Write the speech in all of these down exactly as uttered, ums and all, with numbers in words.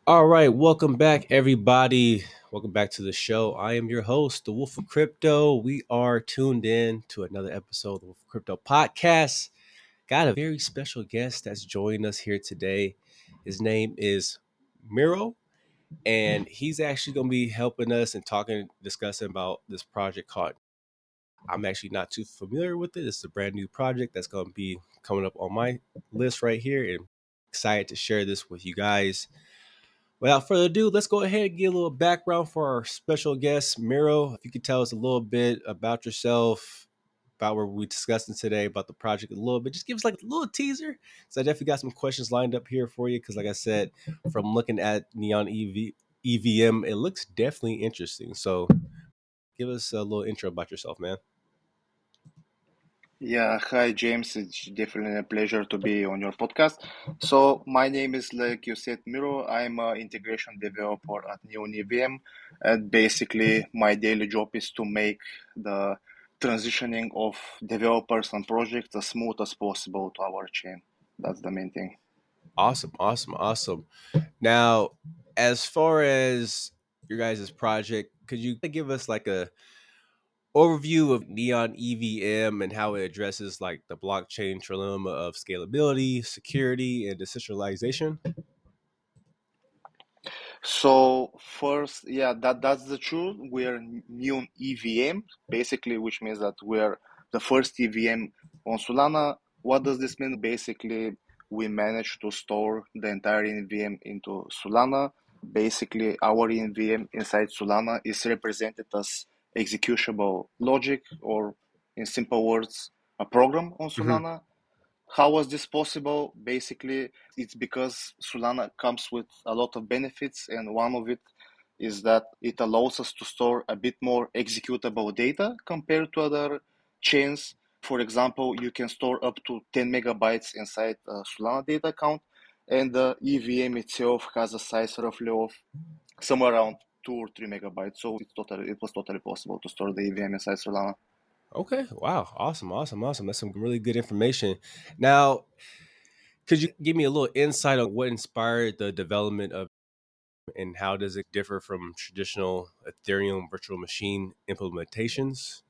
All right, welcome back, everybody. Welcome back to the show. I am your host, the Wolf of Crypto. We are tuned in to another episode of the Wolf of Crypto podcast. Got a very special guest that's joining us here today. His name is Miro, and he's actually going to be helping us and talking, discussing about this project called. I'm actually not too familiar with it. It's a brand new project that's going to be coming up on my list right here, and excited to share this with you guys. Without further ado, let's go ahead and get a little background for our special guest, Miro. If you could tell us a little bit about yourself, about what we're discussing today, about the project a little bit. Just give us like a little teaser. So I definitely got some questions lined up here for you because, like I said, from looking at Neon E V, E V M, it looks definitely interesting. So give us a little intro about yourself, man. Yeah, hi James. It's definitely a pleasure to be on your podcast. So my name is, like you said, Miro. I'm an integration developer at Neon E V M, and basically my daily job is to make the transitioning of developers and projects as smooth as possible to our chain. That's the main thing. Awesome, awesome, awesome. Now, as far as your guys' project, could you give us like a overview of Neon E V M and how it addresses like the blockchain trilemma of scalability, security, and decentralization? So first, yeah, that that's the truth. We're Neon E V M, basically, which means that we're the first E V M on Solana. What does this mean? Basically, we managed to store the entire E V M into Solana. Basically, our E V M inside Solana is represented as executable logic, or in simple words, a program on Mm-hmm. Solana. How was this possible? Basically, it's because Solana comes with a lot of benefits, and one of it is that it allows us to store a bit more executable data compared to other chains. For example, you can store up to ten megabytes inside a Solana data account, and the E V M itself has a size roughly of somewhere around two or three megabytes. So it's totally, it was totally possible to store the E V M inside Solana. Okay. Wow. Awesome. Awesome. Awesome. That's some really good information. Now, could you give me a little insight on what inspired the development of and how does it differ from traditional Ethereum virtual machine implementations?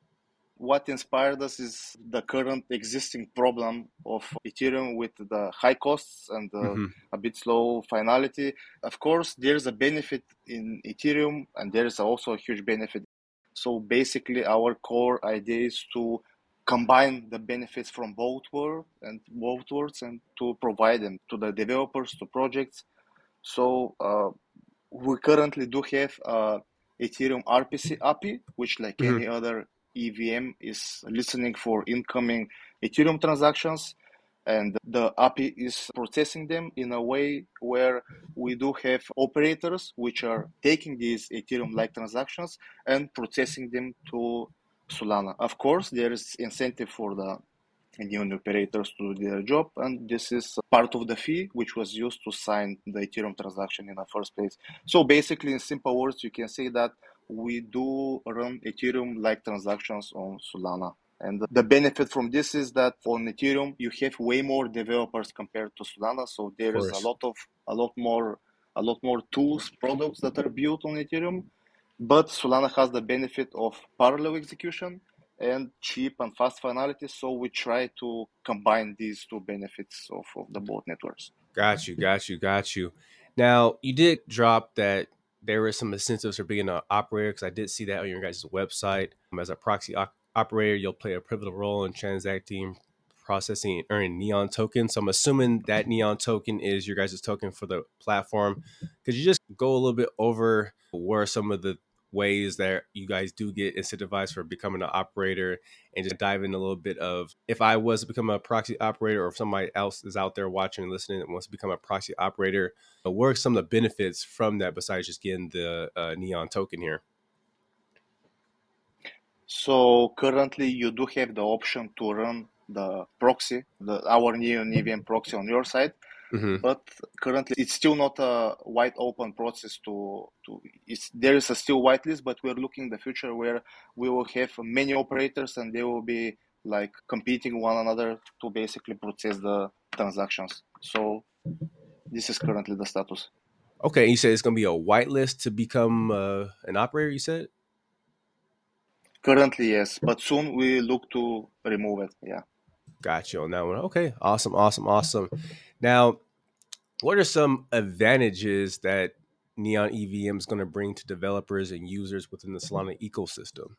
What inspired us is the current existing problem of Ethereum with the high costs and the Mm-hmm. a bit slow finality. Of course, there's a benefit in Ethereum, and there's also a huge benefit. So basically, our core idea is to combine the benefits from both worlds and both worlds, and to provide them to the developers, to projects. So uh, we currently do have uh, Ethereum R P C A P I, which, like Mm-hmm. any other E V M, is listening for incoming Ethereum transactions, and the A P I is processing them in a way where we do have operators which are taking these Ethereum-like transactions and processing them to Solana. Of course, there is incentive for the Neon operators to do their job, and this is part of the fee which was used to sign the Ethereum transaction in the first place. So basically, in simple words, you can say that we do run Ethereum-like transactions on Solana. And the benefit from this is that on Ethereum you have way more developers compared to Solana, so Of there is a course. lot of a lot more a lot more tools, products that are built on Ethereum. But Solana has the benefit of parallel execution and cheap and fast finality. So we try to combine these two benefits of, of the both networks. Got you, got you, got you. Now, you did drop that there were some incentives for being an operator because I did see that on your guys' website. Um, As a proxy op- operator, you'll play a pivotal role in transacting, processing, and earning Neon token. So I'm assuming that Neon token is your guys' token for the platform. Could you just go a little bit over where some of the ways that you guys do get incentivized for becoming an operator and just dive in a little bit of if I was to become a proxy operator or if somebody else is out there watching and listening that wants to become a proxy operator, uh, what are some of the benefits from that besides just getting the uh, Neon token here? So currently you do have the option to run the proxy, the our new E V M proxy on your side, Mm-hmm. but currently it's still not a wide open process to to it's there is a still whitelist, but we're looking the future where we will have many operators and they will be like competing one another to basically process the transactions. So this is currently the status. Okay, you said it's going to be a whitelist to become uh, an operator, you said? Currently, yes, but soon we look to remove it. Yeah. Got you on that one. Okay, awesome, awesome, awesome. Now, what are some advantages that Neon E V M is going to bring to developers and users within the Solana ecosystem?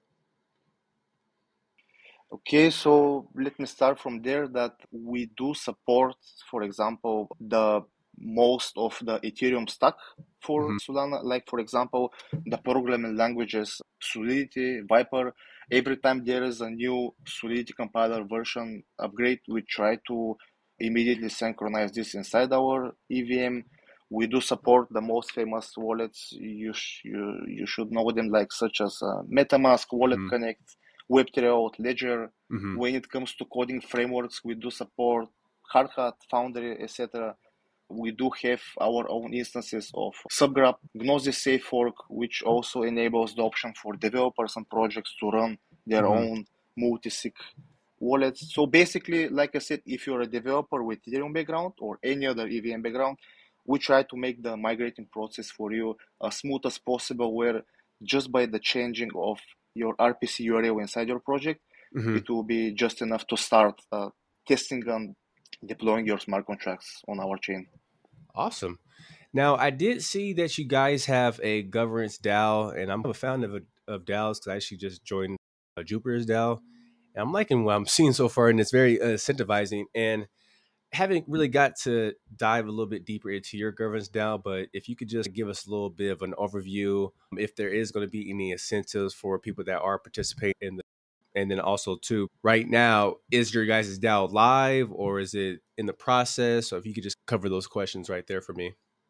Okay, so let me start from there that we do support, for example, the most of the Ethereum stack for Mm-hmm. Solana. Like, for example, the programming languages Solidity, Viper. Every time there is a new Solidity compiler version upgrade, we try to immediately synchronize this inside our E V M. We do support the most famous wallets. You, sh- you, you should know them, like such as uh, MetaMask, Wallet Mm-hmm. Connect, Web three point zero, Ledger. Mm-hmm. When it comes to coding frameworks, we do support Hardhat, Foundry, et cetera. We do have our own instances of Subgraph, Gnosis Safe Fork, which also enables the option for developers and projects to run their Mm-hmm. own multi-sig wallets. So basically, like I said, if you're a developer with Ethereum background or any other E V M background, we try to make the migrating process for you as smooth as possible, where just by the changing of your R P C U R L inside your project, Mm-hmm. it will be just enough to start uh, testing and deploying your smart contracts on our chain. Awesome. Now, I did see that you guys have a governance DAO, and I'm a fan of, of DAOs because I actually just joined uh, Jupiter's DAO. And I'm liking what I'm seeing so far, and it's very uh, incentivizing. And haven't really got to dive a little bit deeper into your governance DAO, but if you could just give us a little bit of an overview, if there is going to be any incentives for people that are participating in the, and then also too, right now, is your guys' DAO live or is it in the process? So if you could just cover those questions right there for me.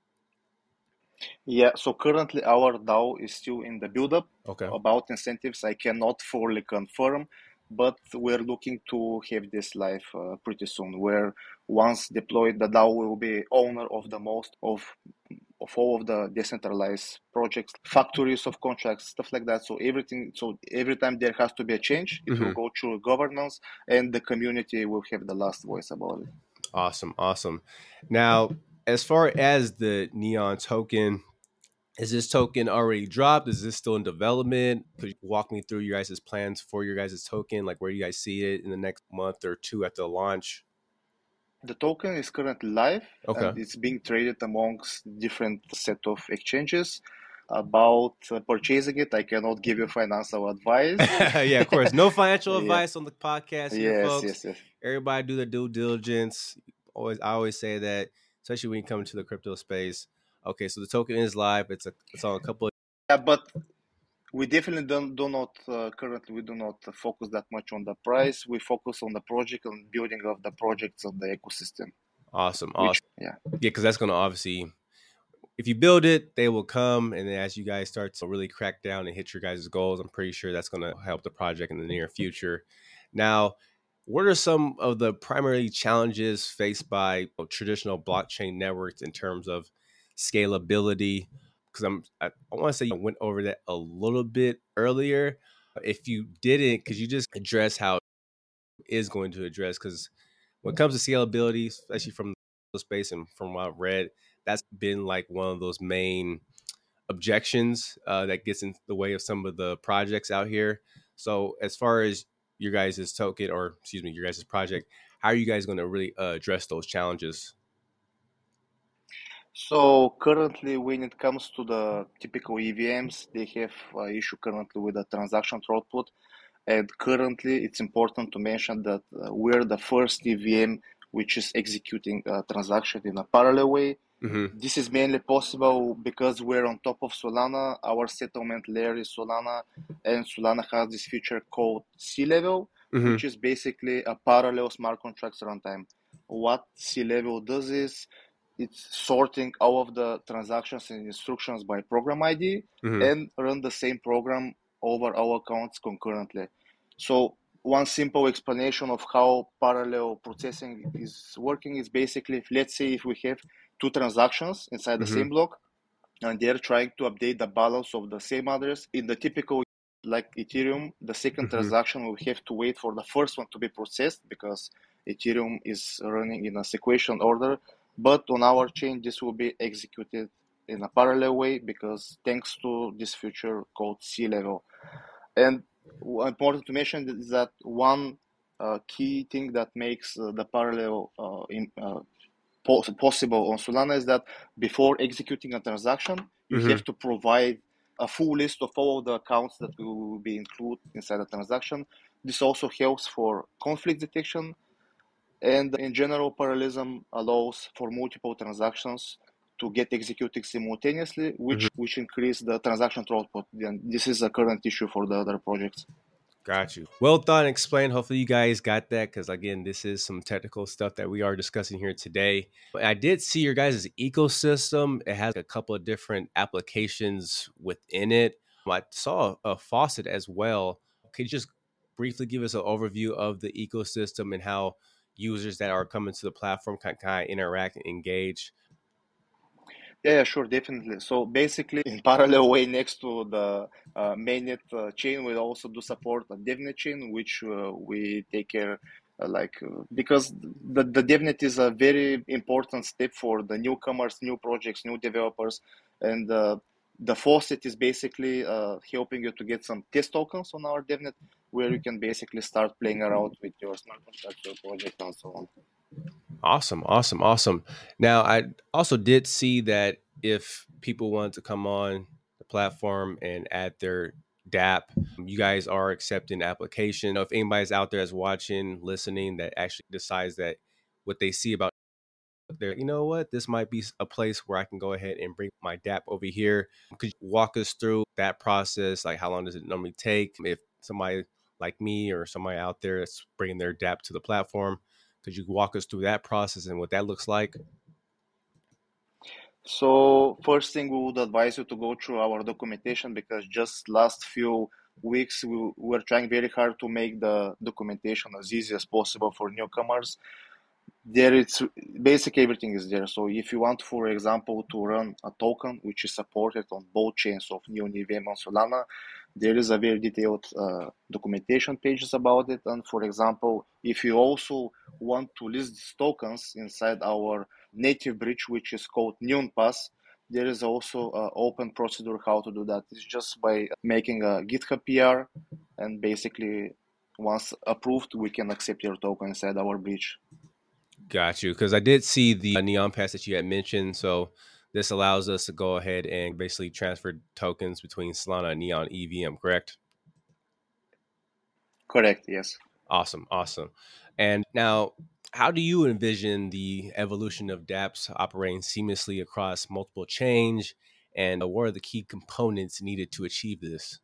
Yeah, so currently our DAO is still in the build-up. Okay. About incentives, I cannot fully confirm, but we're looking to have this live uh, pretty soon, where once deployed, the DAO will be owner of the most of of all of the decentralized projects, factories of contracts, stuff like that. So everything, so every time there has to be a change, it will Mm-hmm. go through governance, and the community will have the last voice about it. Awesome. Awesome. Now, as far as the Neon token, is this token already dropped? Is this still in development? Could you walk me through your guys' plans for your guys' token? Like where you guys see it in the next month or two after the launch? The token is currently live Okay. and it's being traded amongst different set of exchanges. About uh, purchasing it, I cannot give you financial advice. Yeah, of course. No financial Yeah. advice on the podcast here, Yes. folks. Yes. Yes. Everybody do their due diligence. Always, I always say that, especially when you come into the crypto space. Okay, so the token is live. It's a, it's on a couple of. Yeah, but we definitely don't do not uh, currently we do not focus that much on the price. We focus on the project and building of the projects of the ecosystem. Awesome, Which awesome. yeah. Yeah, because that's going to obviously, if you build it, they will come. And then as you guys start to really crack down and hit your guys' goals, I'm pretty sure that's going to help the project in the near future. Now, what are some of the primary challenges faced by you know, traditional blockchain networks in terms of scalability? Because I'm, I, I want to say you went over that a little bit earlier. If you didn't, could you just address how it is going to address? Because when it comes to scalability, especially from the space and from what I've read, that's been like one of those main objections uh, that gets in the way of some of the projects out here. So as far as your guys' token or excuse me, your guys' project, how are you guys going to really uh, address those challenges? So currently, when it comes to the typical E V Ms, they have uh, issue currently with the transaction throughput. And currently, it's important to mention that uh, we're the first E V M which is executing a transaction in a parallel way. Mm-hmm. This is mainly possible because we're on top of Solana. Our settlement layer is Solana, and Solana has this feature called C-Level, Mm-hmm. which is basically a parallel smart contracts runtime. What C-Level does is it's sorting all of the transactions and instructions by program I D Mm-hmm. and run the same program over our accounts concurrently. So one simple explanation of how parallel processing is working is basically, let's say if we have two transactions inside the Mm-hmm. same block and they're trying to update the balance of the same address, in the typical like Ethereum, the second Mm-hmm. transaction will have to wait for the first one to be processed because Ethereum is running in a sequential order. But on our chain, this will be executed in a parallel way because thanks to this feature called C level. And important to mention is that one uh, key thing that makes uh, the parallel uh, in, uh, pos- possible on Solana is that before executing a transaction, you Mm-hmm. have to provide a full list of all the accounts that will be included inside the transaction. This also helps for conflict detection, and in general, parallelism allows for multiple transactions to get executed simultaneously, Mm-hmm. which which increase the transaction throughput. And this is a current issue for the other projects. Got you. Well thought and explained. Hopefully, you guys got that because, again, this is some technical stuff that we are discussing here today. I did see your guys' ecosystem. It has a couple of different applications within it. I saw a faucet as well. Could you just briefly give us an overview of the ecosystem and how users that are coming to the platform can kind of interact and engage? Yeah, yeah, sure, definitely. So basically, in parallel way next to the uh, mainnet uh, chain, we also do support a DevNet chain, which uh, we take care uh, like uh, because the, the DevNet is a very important step for the newcomers, new projects, new developers, and uh, the faucet is basically uh, helping you to get some test tokens on our DevNet, where you can basically start playing around with your smart contract, your project, and so on. Awesome, awesome, awesome. Now, I also did see that if people want to come on the platform and add their dApp, you guys are accepting application. If anybody's out there that's watching, listening, that actually decides that what they see about there, you know what, this might be a place where I can go ahead and bring my dApp over here. Could you walk us through that process? Like, how long does it normally take? If somebody like me or somebody out there that's bringing their dApp to the platform, could you walk us through that process and what that looks like? So first thing we would advise you to go through our documentation because just last few weeks we were trying very hard to make the documentation as easy as possible for newcomers. There it's basically everything is there. So if you want, for example, to run a token which is supported on both chains of Neon E V M and Solana, there is a very detailed uh, documentation pages about it. And for example, if you also want to list these tokens inside our native bridge, which is called Neon Pass, there is also an open procedure how to do that. It's just by making a GitHub P R, and basically once approved, we can accept your token inside our bridge. Got you. Because I did see the uh, Neon Pass that you had mentioned. So this allows us to go ahead and basically transfer tokens between Solana and Neon E V M, correct? Correct, yes. Awesome, awesome. And now, how do you envision the evolution of dApps operating seamlessly across multiple chains? And uh, what are the key components needed to achieve this?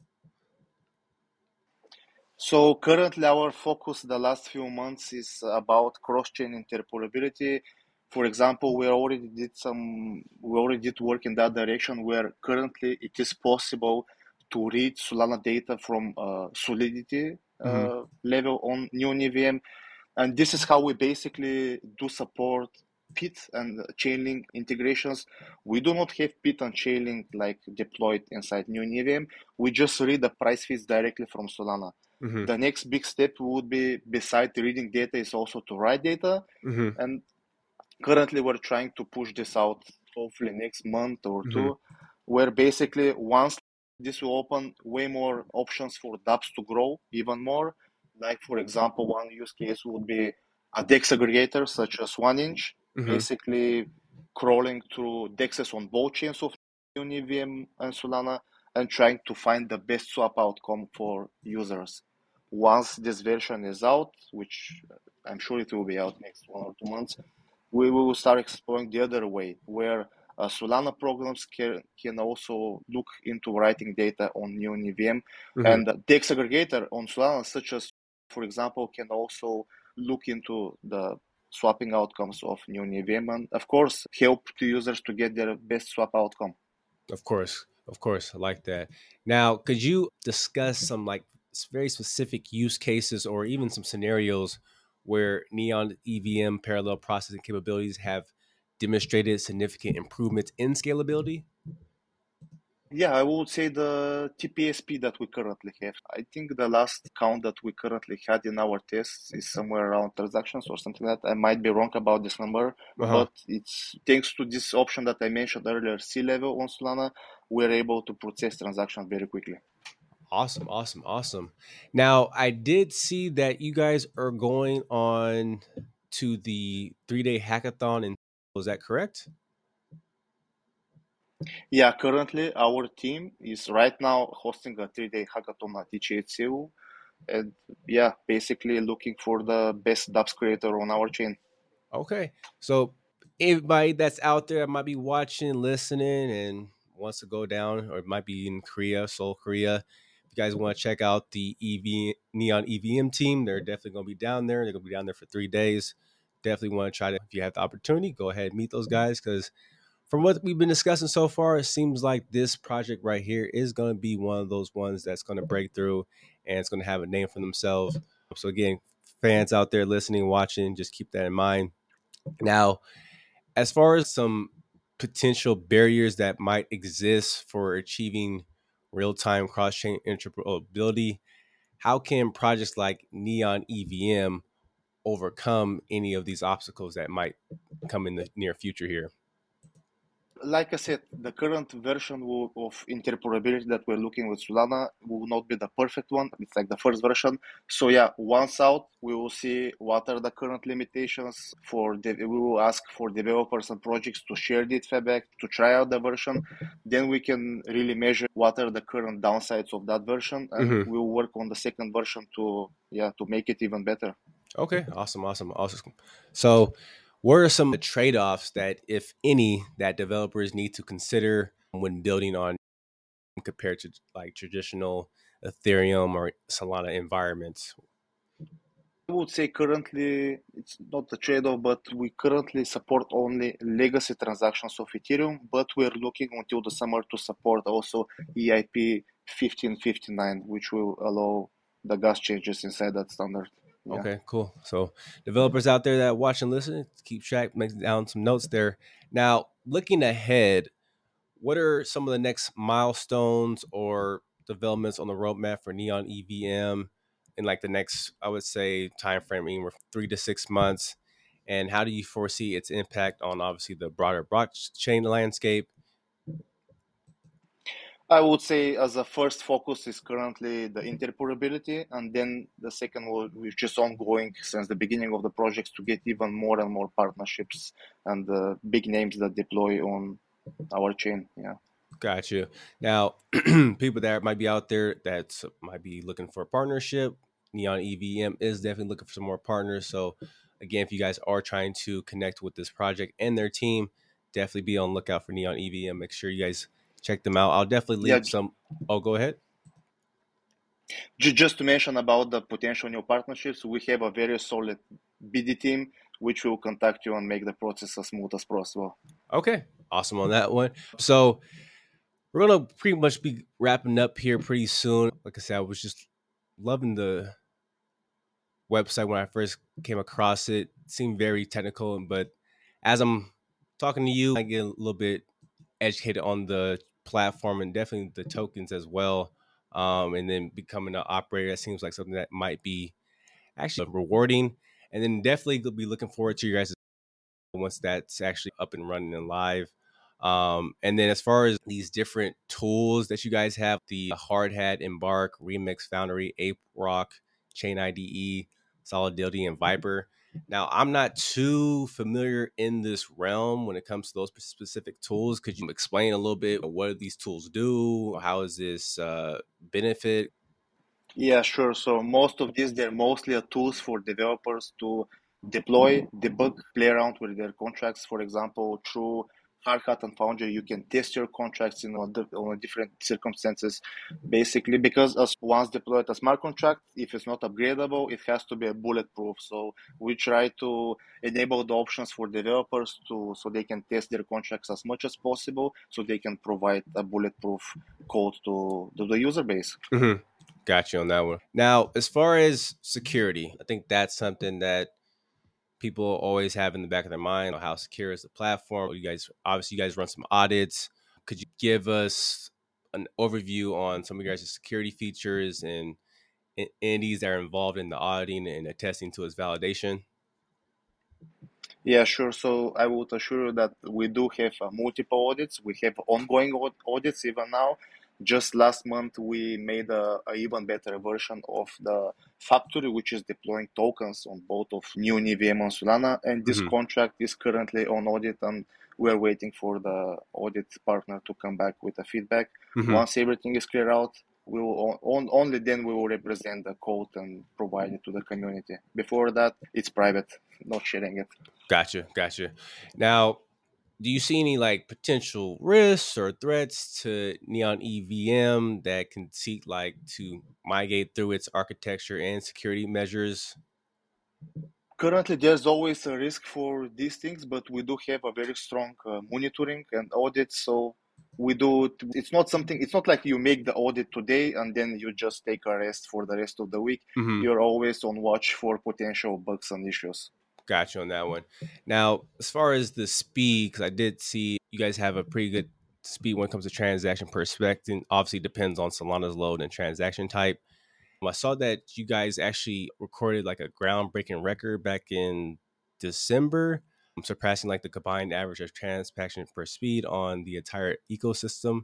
So currently our focus the last few months is about cross-chain interoperability. For example, we already did some, we already did work in that direction where currently it is possible to read Solana data from uh, Solidity Mm-hmm. uh, level on Neon E V M. And this is how we basically do support P I T and Chainlink integrations. We do not have P I T and Chainlink like deployed inside Neon E V M. We just read the price feeds directly from Solana. Mm-hmm. The next big step would be, beside reading data, is also to write data. Mm-hmm. And currently we're trying to push this out hopefully next month or Mm-hmm. two, where basically once this will open way more options for dApps to grow even more. Like for example, one use case would be a DEX aggregator such as OneInch, Mm-hmm. basically crawling through DEXs on both chains of E V M and Solana and trying to find the best swap outcome for users. Once this version is out, which I'm sure it will be out next one or two months, we will start exploring the other way, where uh, Solana programs can, can also look into writing data on Neon E V M. Mm-hmm. And the X aggregator on Solana, such as, for example, can also look into the swapping outcomes of Neon E V M and, of course, help the users to get their best swap outcome. Of course, of course, I like that. Now, could you discuss some like very specific use cases or even some scenarios where Neon E V M parallel processing capabilities have demonstrated significant improvements in scalability? Yeah, I would say the T P S P that we currently have. I think the last count that we currently had in our tests is somewhere around transactions or something like that. I might be wrong about this number, Uh-huh. but it's thanks to this option that I mentioned earlier, C level on Solana, we're able to process transactions very quickly. Awesome, awesome, awesome. Now, I did see that you guys are going on to the three day hackathon. And was that correct? Yeah, currently our team is right now hosting a three-day hackathon at H eight C U, and yeah, basically looking for the best dApps creator on our chain. Okay. So, everybody that's out there that might be watching, listening, and wants to go down, or might be in Korea, Seoul, Korea. If you guys want to check out the E V Neon E V M team, they're definitely going to be down there. They're going to be down there for three days. Definitely want to try to, if you have the opportunity, go ahead and meet those guys because from what we've been discussing so far, it seems like this project right here is going to be one of those ones that's going to break through and it's going to have a name for themselves. So, again, fans out there listening, watching, just keep that in mind. Now, as far as some potential barriers that might exist for achieving real time cross chain interoperability, how can projects like Neon E V M overcome any of these obstacles that might come in the near future here? Like I said, the current version will, of interoperability that we're looking with Solana will not be the perfect one. It's like the first version. So yeah, once out, we will see what are the current limitations for the, we will ask for developers and projects to share the feedback, to try out the version. Then we can really measure what are the current downsides of that version, and Mm-hmm. we will work on the second version to yeah to make it even better. Okay, awesome, awesome, awesome. So, what are some trade offs that, if any, that developers need to consider when building on compared to like traditional Ethereum or Solana environments? I would say currently it's not a trade-off, but we currently support only legacy transactions of Ethereum, but we're looking until the summer to support also E I P fifteen fifty-nine, which will allow the gas changes inside that standard. Yeah. Okay, cool. So, developers out there that watch and listen, keep track, make down some notes there. Now, looking ahead, what are some of the next milestones or developments on the roadmap for Neon E V M in like the next, I would say, time frame, anywhere from three to six months? And how do you foresee its impact on obviously the broader blockchain landscape? I would say as a first focus is currently the interoperability, and then the second will which is ongoing since the beginning of the projects to get even more and more partnerships and uh, big names that deploy on our chain. Yeah. Got you. Now, people that might be out there that might be looking for a partnership, Neon E V M is definitely looking for some more partners. So, again, if you guys are trying to connect with this project and their team, definitely be on lookout for Neon E V M. Make sure you guys check them out. I'll definitely Yeah, leave some. Oh, go ahead. Ju- Just to mention about the potential new partnerships, we have a very solid B D team which will contact you and make the process as smooth as possible. Okay, awesome on that one. So, we're gonna pretty much be wrapping up here pretty soon. Like I said, I was just loving the website when I first came across it. It seemed very technical, but as I'm talking to you, I get a little bit educated on the platform and definitely the tokens as well. Um, and then becoming an operator, that seems like something that might be actually rewarding. And then definitely be looking forward to your guys' once that's actually up and running and live. Um, and then as far as these different tools that you guys have, the Hard Hat, Embark, Remix, Foundry, Ape Rock, Chain I D E, Solidity, and Viper. Now, I'm not too familiar in this realm when it comes to those specific tools. Could you explain a little bit what do these tools do? How is this uh, benefit? Yeah, sure. So most of these, they're mostly a tools for developers to deploy, debug, play around with their contracts. For example, through Hardhat and Foundry, you can test your contracts in on, on different circumstances. Basically, because as once deployed a smart contract, if it's not upgradable, it has to be a bulletproof. So we try to enable the options for developers to so they can test their contracts as much as possible, so they can provide a bulletproof code to, to the user base. Mm-hmm. Got you on that one. Now, as far as security, I think that's something that people always have in the back of their mind. How secure is the platform? You guys, obviously, you guys run some audits. Could you give us an overview on some of your guys' security features and entities that are involved in the auditing and attesting to its validation? Yeah, sure. So I would assure you that we do have uh, multiple audits. We have ongoing aud- audits even now. Just last month, we made a, a even better version of the factory, which is deploying tokens on both of new N E V M and Solana. And this Mm-hmm. contract is currently on audit, and we're waiting for the audit partner to come back with a feedback. Mm-hmm. Once everything is cleared out, we will on, only then we will represent the code and provide it to the community. Before that, it's private, not sharing it. Gotcha, gotcha. Now, do you see any like potential risks or threats to Neon E V M that can seek like to migrate through its architecture and security measures? Currently, there's always a risk for these things, but we do have a very strong uh, monitoring and audit. So we do. It's not something. It's not like you make the audit today and then you just take a rest for the rest of the week. Mm-hmm. You're always on watch for potential bugs and issues. Gotcha on that one. Now, as far as the speed, because I did see you guys have a pretty good speed when it comes to transaction perspective. Obviously, depends on Solana's load and transaction type. I saw that you guys actually recorded like a groundbreaking record back in December, surpassing like the combined average of transaction per speed on the entire ecosystem.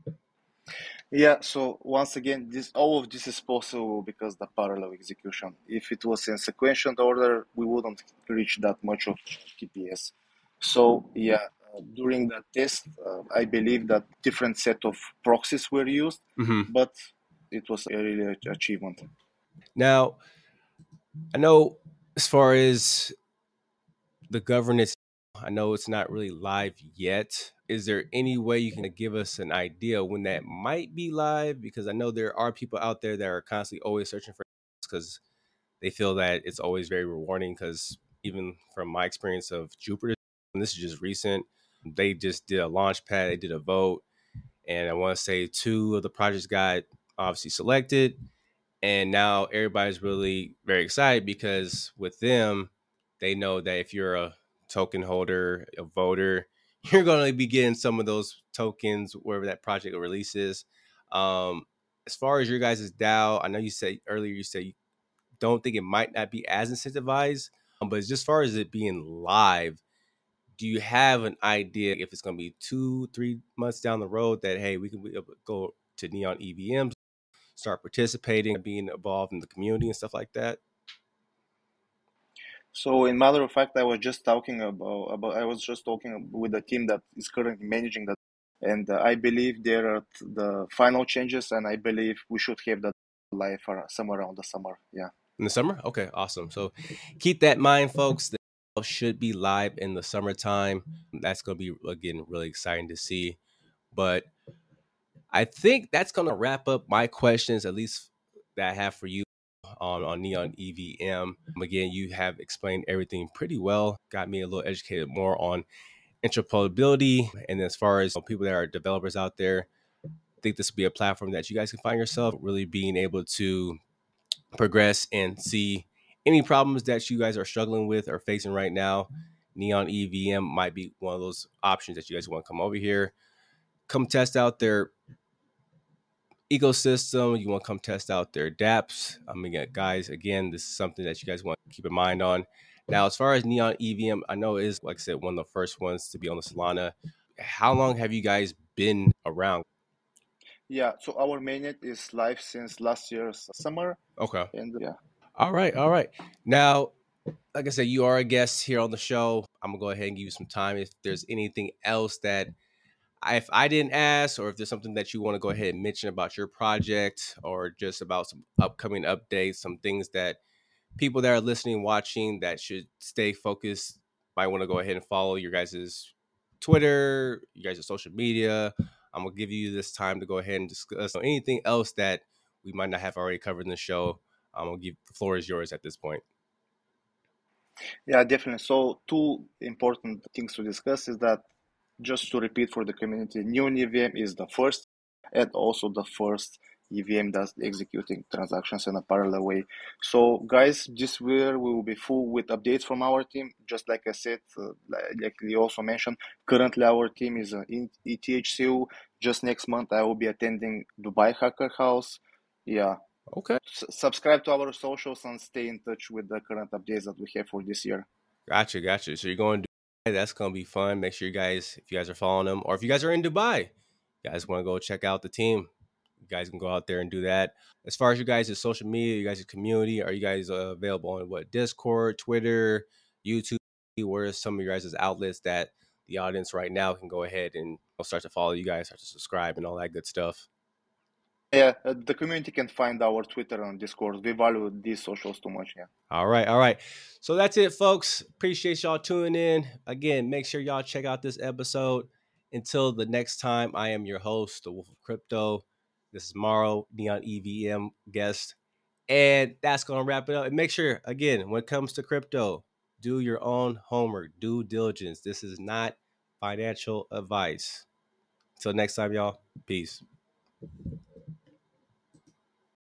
Yeah, so once again, this all of this is possible because the parallel execution. If it was in sequential order, we wouldn't reach that much of T P S. So yeah, uh, during the test, uh, I believe that different set of proxies were used, Mm-hmm. but it was a really achievement. Now, I know as far as the governance, I know it's not really live yet. Is there any way you can give us an idea when that might be live? Because I know there are people out there that are constantly always searching for, because they feel that it's always very rewarding. Because even from my experience of Jupiter, and this is just recent, they just did a launch pad, they did a vote, and I want to say two of the projects got obviously selected, and now everybody's really very excited because with them, they know that if you're a token holder, a voter, you're going to be getting some of those tokens wherever that project releases. Um, as far as your guys' DAO, I know you said earlier, you said you don't think it might not be as incentivized, um, but just as far as it being live, do you have an idea if it's going to be two, three months down the road that, hey, we can be able to go to Neon E V M, start participating, being involved in the community and stuff like that? So, in matter of fact, I was just talking about, about I was just talking with the team that is currently managing that, and uh, I believe there are t- the final changes, and I believe we should have that live for somewhere around the summer. Yeah. In the summer? Okay, awesome. So keep that in mind, folks. The show should be live in the summertime. That's going to be, again, really exciting to see. But I think that's going to wrap up my questions, at least that I have for you on, on Neon E V M. Again, you have explained everything pretty well, got me a little educated more on interoperability. And as far as people that are developers out there, I think this will be a platform that you guys can find yourself really being able to progress and see any problems that you guys are struggling with or facing right now. Neon E V M might be one of those options that you guys want to come over here, come test out their ecosystem. You want to come test out their dApps. I mean, guys, again, this is something that you guys want to keep in mind on. Now, as far as Neon E V M, I know it is, like I said, one of the first ones to be on the Solana. How long have you guys been around? Yeah, so our mainnet is live since last year's summer, Okay. and yeah. All right. All right. Now, like I said, you are a guest here on the show. I'm gonna go ahead and give you some time. If there's anything else that I, if I didn't ask, or if there's something that you want to go ahead and mention about your project, or just about some upcoming updates, some things that people that are listening, watching, that should stay focused, might want to go ahead and follow your guys' Twitter, you guys' social media. I'm gonna give you this time to go ahead and discuss anything else that we might not have already covered in the show. I'm gonna give the floor is yours at this point. Yeah, definitely. So two important things to discuss is that, just to repeat for the community, new N E V M is the first and also the first E V M does the executing transactions in a parallel way. So, guys, this year we will be full with updates from our team. Just like I said, uh, like you also mentioned, currently our team is uh, in E T H C U. Just next month, I will be attending Dubai Hacker House. Yeah. Okay. S- subscribe to our socials and stay in touch with the current updates that we have for this year. Gotcha, gotcha. So you're going to Dubai. That's going to be fun. Make sure you guys, if you guys are following them, or if you guys are in Dubai, you guys want to go check out the team, you guys can go out there and do that. As far as you guys' social media, you guys' community, are you guys uh, available on what, Discord, Twitter, YouTube? Where are some of your guys' outlets that the audience right now can go ahead and start to follow you guys, start to subscribe, and all that good stuff? Yeah, uh, the community can find our Twitter and Discord. We value these socials too much. Yeah. All right, all right. So that's it, folks. Appreciate y'all tuning in. Again, make sure y'all check out this episode. Until the next time, I am your host, the Wolf of Crypto. This is Morrow, Neon E V M guest. And that's going to wrap it up. And make sure, again, when it comes to crypto, do your own homework, due diligence. This is not financial advice. Until next time, y'all. Peace.